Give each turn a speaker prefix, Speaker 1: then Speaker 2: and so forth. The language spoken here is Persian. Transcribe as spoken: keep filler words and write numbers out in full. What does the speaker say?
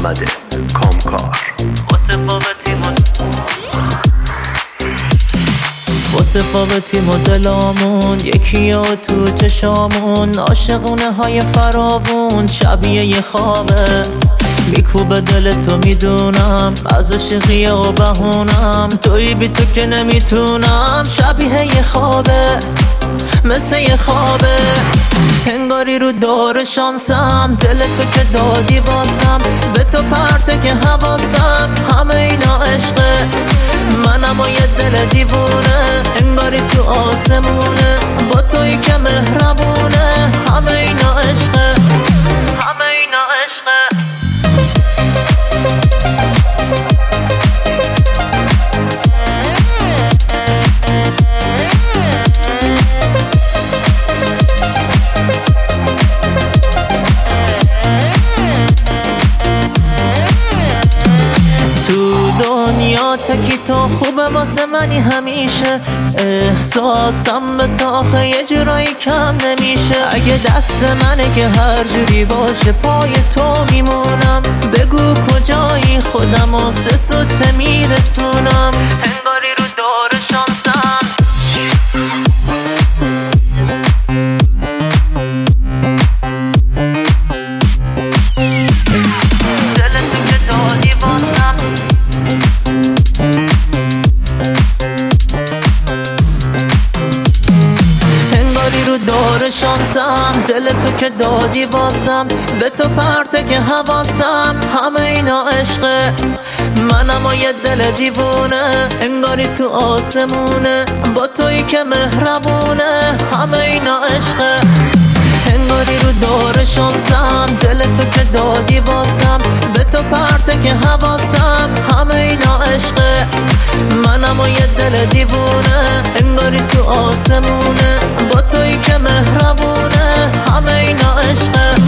Speaker 1: محمد کامکار.
Speaker 2: متفاوتی متفاوتی مدلامون، یکی ها تو چشامون، عاشقونه های فراوون، شبیه یه خوابه میکوبه دل تو میدونم، از عاشقی و بهونم، توی بی تو که نمیتونم، شبیه یه خوابه مثل یه خوابه، انگاری رو دور شانسم، دل تو که دادی واسم، به تو پرته که حواسم، همه اینا عشقه، منم و یه دل دیوونه، انگاری تو آسمونه، با توی که مهربونه، همه اینا عشقه، همه اینا عشقه. دنیا تکی تو خوبه واسه منی همیشه، احساسم به تا آخه یه جورایی کم نمیشه، اگه دست منه که هر جوری باشه پای تو میمونم، بگو کجایی خودم و سه سوته میرسونم، انگاری رو دور شانسم. دور شانسم، دل تو که دادی واسم، به تو پرته که حواسم، همه اینا عشقه، منم و یه دل دیوونه، انگاری تو آسمونه، با توی که مهربونه، همه اینا عشقه، انگاری رو دور شانسم، دل تو که دادی واسم، به تو پرته که حواسم، همه اینا عشقه، منم و یه دل دیوونه، انگاری تو آسمونه، با توی که مهربونه، همه اینا عشقه.